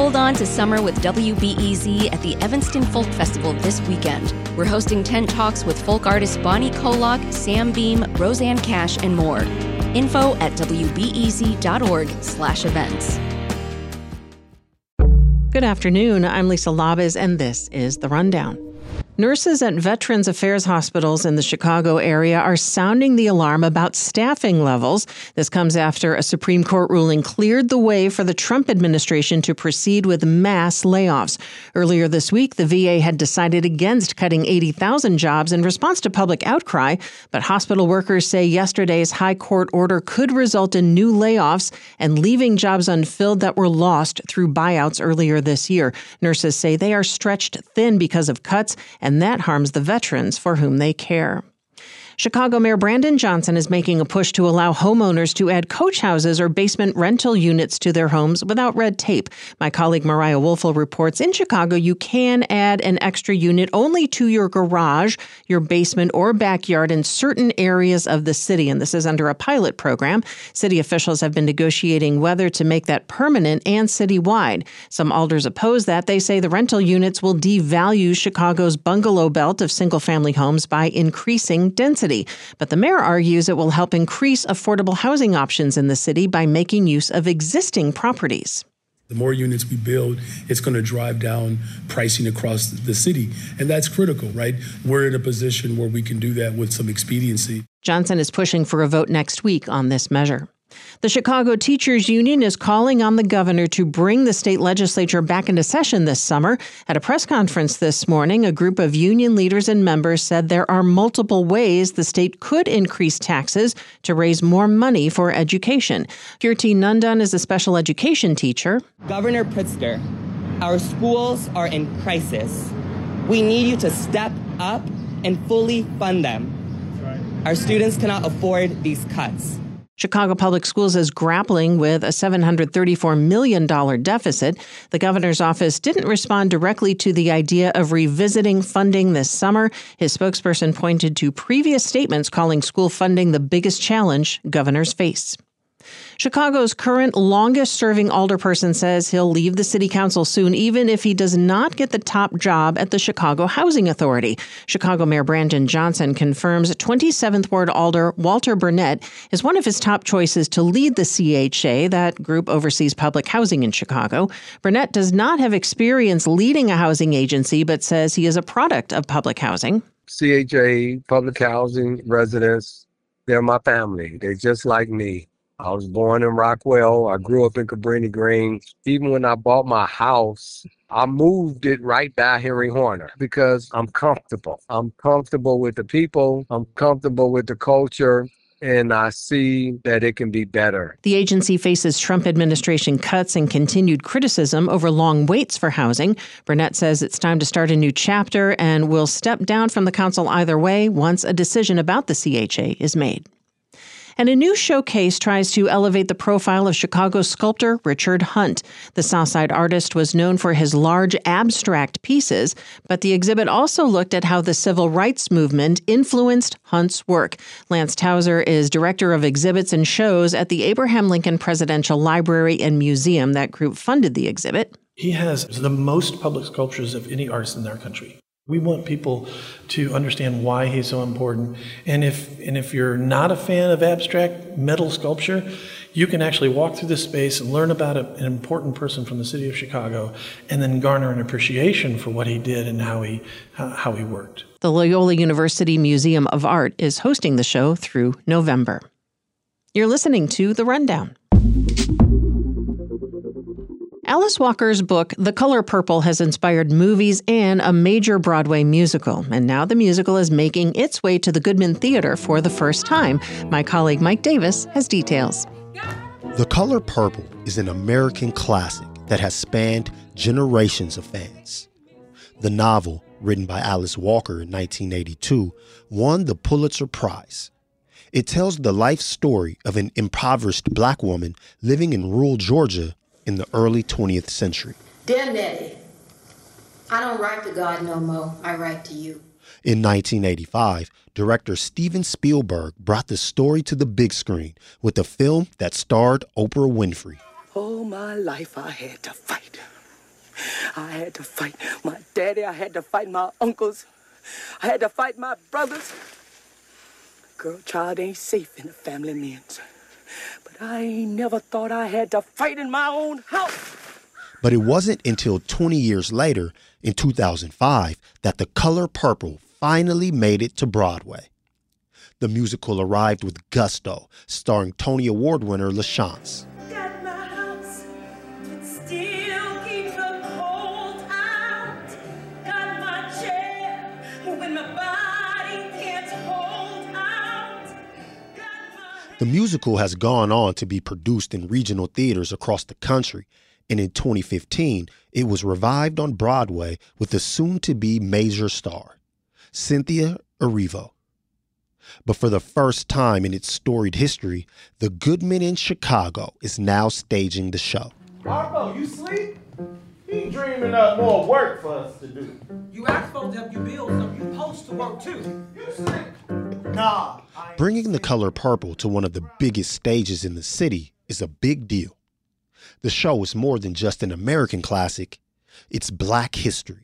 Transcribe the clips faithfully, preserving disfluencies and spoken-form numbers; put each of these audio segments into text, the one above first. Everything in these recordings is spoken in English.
Hold on to summer with W B E Z at the Evanston Folk Festival this weekend. We're hosting tent talks with folk artists Bonnie Kolock, Sam Beam, Roseanne Cash, and more. Info at wbez.org slash events. Good afternoon. I'm Lisa Labez, and this is The Rundown. Nurses at Veterans Affairs hospitals in the Chicago area are sounding the alarm about staffing levels. This comes after a Supreme Court ruling cleared the way for the Trump administration to proceed with mass layoffs. Earlier this week, the V A had decided against cutting eighty thousand jobs in response to public outcry, but hospital workers say yesterday's high court order could result in new layoffs and leaving jobs unfilled that were lost through buyouts earlier this year. Nurses say they are stretched thin because of cuts, and that harms the veterans for whom they care. Chicago Mayor Brandon Johnson is making a push to allow homeowners to add coach houses or basement rental units to their homes without red tape. My colleague Mariah Woelfel reports in Chicago you can add an extra unit only to your garage, your basement, or backyard in certain areas of the city, and this is under a pilot program. City officials have been negotiating whether to make that permanent and citywide. Some alders oppose that. They say the rental units will devalue Chicago's bungalow belt of single-family homes by increasing density. But the mayor argues it will help increase affordable housing options in the city by making use of existing properties. The more units we build, it's going to drive down pricing across the city. And that's critical, right? We're in a position where we can do that with some expediency. Johnson is pushing for a vote next week on this measure. The Chicago Teachers Union is calling on the governor to bring the state legislature back into session this summer. At a press conference this morning, a group of union leaders and members said there are multiple ways the state could increase taxes to raise more money for education. Kirti Nandan is a special education teacher. Governor Pritzker, our schools are in crisis. We need you to step up and fully fund them. Our students cannot afford these cuts. Chicago Public Schools is grappling with a seven hundred thirty-four million dollars deficit. The governor's office didn't respond directly to the idea of revisiting funding this summer. His spokesperson pointed to previous statements calling school funding the biggest challenge governors face. Chicago's current longest-serving alderperson says he'll leave the city council soon, even if he does not get the top job at the Chicago Housing Authority. Chicago Mayor Brandon Johnson confirms twenty-seventh Ward Alder Walter Burnett is one of his top choices to lead the C H A. That group oversees public housing in Chicago. Burnett does not have experience leading a housing agency, but says he is a product of public housing. C H A, public housing residents, they're my family. They're just like me. I was born in Rockwell. I grew up in Cabrini Green. Even when I bought my house, I moved it right by Henry Horner because I'm comfortable. I'm comfortable with the people. I'm comfortable with the culture. And I see that it can be better. The agency faces Trump administration cuts and continued criticism over long waits for housing. Burnett says it's time to start a new chapter and will step down from the council either way once a decision about the C H A is made. And a new showcase tries to elevate the profile of Chicago sculptor Richard Hunt. The Southside artist was known for his large abstract pieces, but the exhibit also looked at how the civil rights movement influenced Hunt's work. Lance Towser is director of exhibits and shows at the Abraham Lincoln Presidential Library and Museum. That group funded the exhibit. He has the most public sculptures of any artist in our country. We want people to understand why he's so important. And if and if you're not a fan of abstract metal sculpture, you can actually walk through this space and learn about a, an important person from the city of Chicago and then garner an appreciation for what he did and how he how, how he worked. The Loyola University Museum of Art is hosting the show through November. You're listening to The Rundown. Alice Walker's book, The Color Purple, has inspired movies and a major Broadway musical. And now the musical is making its way to the Goodman Theater for the first time. My colleague Mike Davis has details. The Color Purple is an American classic that has spanned generations of fans. The novel, written by Alice Walker in nineteen eighty-two, won the Pulitzer Prize. It tells the life story of an impoverished black woman living in rural Georgia in the early twentieth century. Dear Nettie, I don't write to God no more. I write to you. In nineteen eighty-five, director Steven Spielberg brought the story to the big screen with a film that starred Oprah Winfrey. All my life I had to fight. I had to fight my daddy. I had to fight my uncles. I had to fight my brothers. Girl, child ain't safe in a family man's. But I ain't never thought I had to fight in my own house. But it wasn't until twenty years later, in two thousand five, that The Color Purple finally made it to Broadway. The musical arrived with gusto, starring Tony Award winner LaChance. Got my house, but still keep the cold out. Got my chair when my body can't hold out. My... The musical has gone on to be produced in regional theaters across the country, and in twenty fifteen, it was revived on Broadway with a soon-to-be major star, Cynthia Erivo. But for the first time in its storied history, the Goodman in Chicago is now staging the show. Marco, you sleep? He dreaming up more work for us to do. You asked folks to help you build, so you supposed to work too. You sleep? Nah. Bringing The Color Purple to one of the biggest stages in the city is a big deal. The show is more than just an American classic, it's Black history.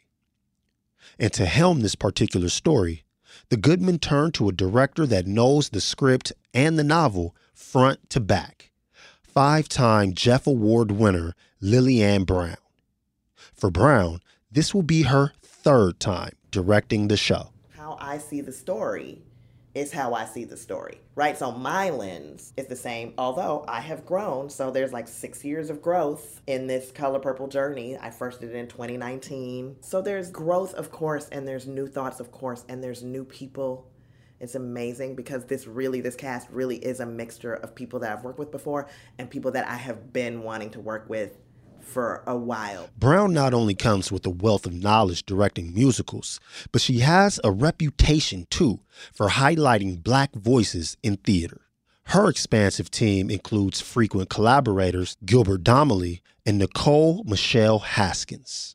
And to helm this particular story, the Goodman turned to a director that knows the script and the novel front to back, five-time Jeff Award winner Lillian Brown. For Brown, this will be her third time directing the show. How I see the story is how I see the story, right? So my lens is the same, although I have grown. So there's like six years of growth in this Color Purple journey. I first did it in twenty nineteen. So there's growth, of course, and there's new thoughts, of course, and there's new people. It's amazing because this really, this cast really is a mixture of people that I've worked with before and people that I have been wanting to work with for a while. Brown not only comes with a wealth of knowledge directing musicals, but she has a reputation, too, for highlighting Black voices in theater. Her expansive team includes frequent collaborators Gilbert Donnelly and Nicole Michelle Haskins.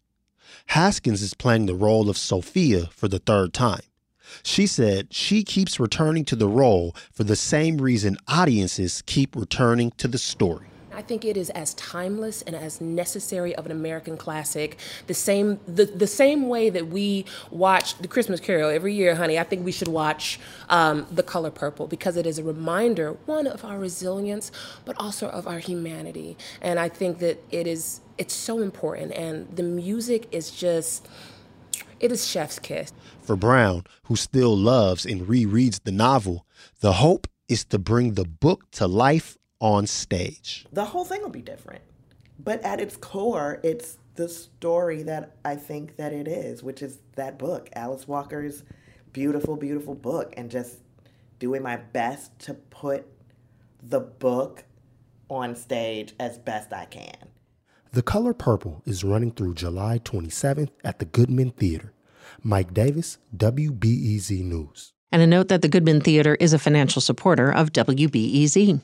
Haskins is playing the role of Sophia for the third time. She said she keeps returning to the role for the same reason audiences keep returning to the story. I think it is as timeless and as necessary of an American classic, the same the, the same way that we watch The Christmas Carol every year, honey. I think we should watch um, The Color Purple because it is a reminder, one, of our resilience, but also of our humanity. And I think that it is it's so important. And the music is just, it is chef's kiss. For Brown, who still loves and rereads the novel, the hope is to bring the book to life on stage. The whole thing will be different. But at its core, it's the story that I think that it is, which is that book, Alice Walker's beautiful, beautiful book, and just doing my best to put the book on stage as best I can. The Color Purple is running through July twenty-seventh at the Goodman Theater. Mike Davis, W B E Z News. And a note that the Goodman Theater is a financial supporter of W B E Z.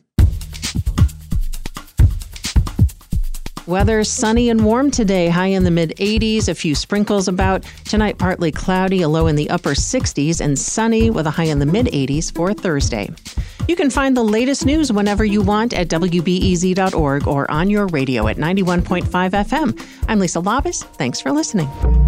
Weather sunny and warm today, high in the mid eighties, a few sprinkles about. Tonight, partly cloudy, a low in the upper sixties, and sunny with a high in the mid eighties for Thursday. You can find the latest news whenever you want at W B E Z dot org or on your radio at ninety-one point five F M. I'm Lisa Labus. Thanks for listening.